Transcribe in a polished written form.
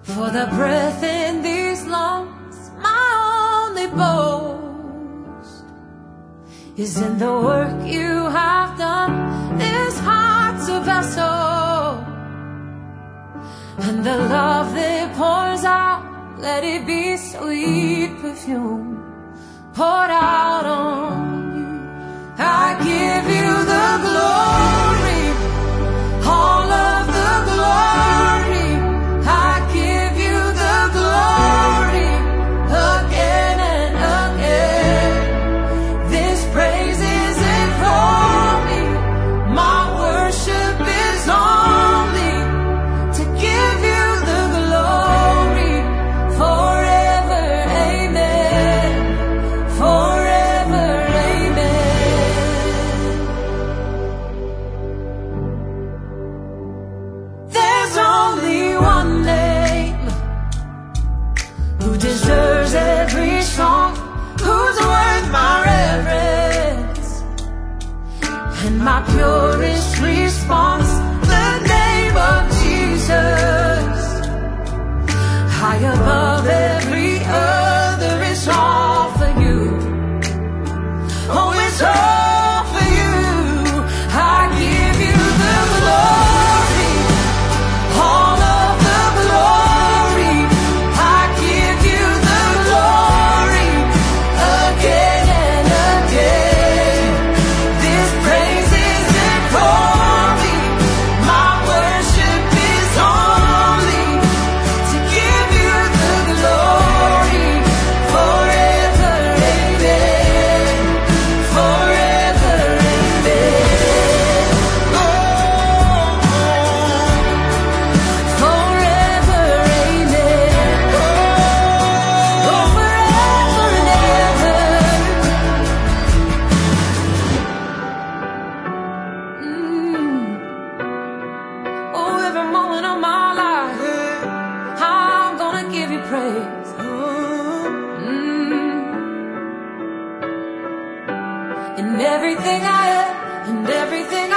For the breath in these lungs, my only boast is in the work you have done. This heart's a vessel, and the love that pours out, let it be sweet perfume poured out on you. I give you the glory, all of the glory. I give you the glory again and again. This praise isn't for me, my worship is only to give you the glory forever, amen, forever, amen. There's only one name who deserves every song, who's worth my reverence and my purest response. The name of Jesus, high above every other, is all for you. Oh, it's all for you. I give you the glory, all of the glory. I give you the glory again and again. This praise isn't for me, my worship is only to give you the glory forever, amen, forever, amen. Oh, forever, amen. Oh, forever and ever. Oh, every moment of my life, I'm gonna give you praise. In everything I am and everything